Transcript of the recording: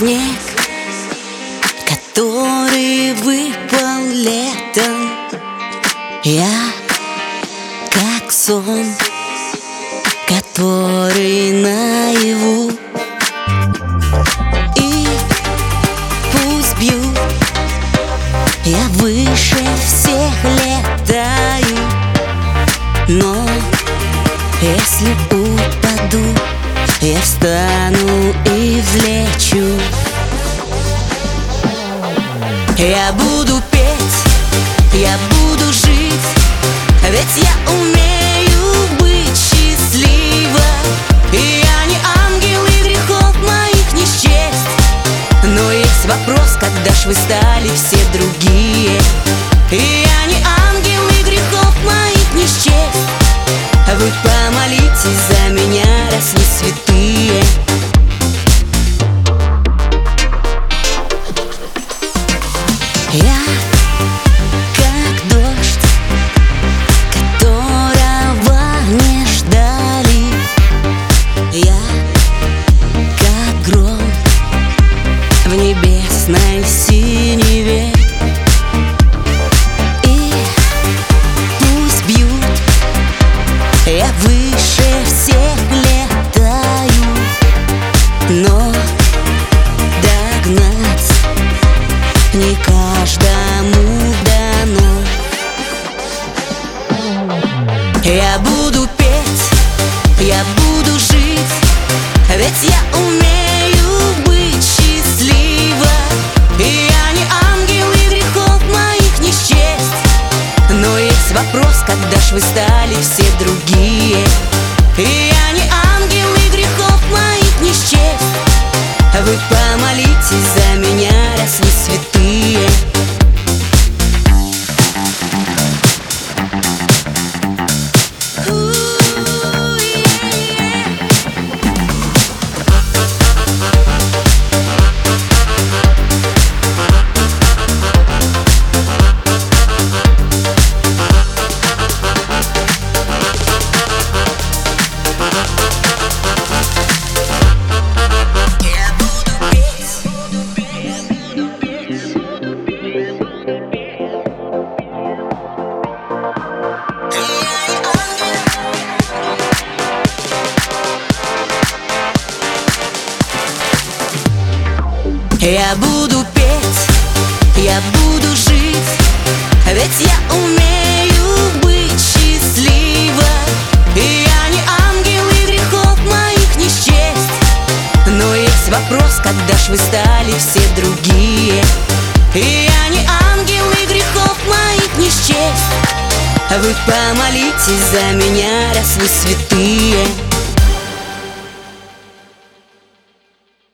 снег, который выпал летом. Я как сон, который наяву. И пусть бьют, я выше всех летаю, но если упаду, я встану и взлечу. Я буду петь, я буду жить, ведь я умею быть счастлива. И я не ангел, и грехов моих не счесть. Но есть вопрос, когда ж вы стали все другие. И я не ангел, и грехов моих не счесть. Вы помолитесь за меня, раз вы святые. Я как дождь, которого не ждали. Я как гром в небесной синеве. И пусть бьют, я выше всех летаю, но догнать не каждому дано. Я буду петь, я буду жить, ведь я умею быть счастлива. И я не ангел, и грехов моих не счесть. Но есть вопрос, когда ж вы стали все другие. И я не ангел, и грехов моих не счесть. Вы помолитесь за меня, раз вы святые. Я буду петь, я буду жить, ведь я умею быть счастлива. И я не ангел, и грехов моих не счесть. Но есть вопрос, когда ж вы стали все другие. И я не ангел, и грехов моих не счесть. Вы помолитесь за меня, раз вы святые.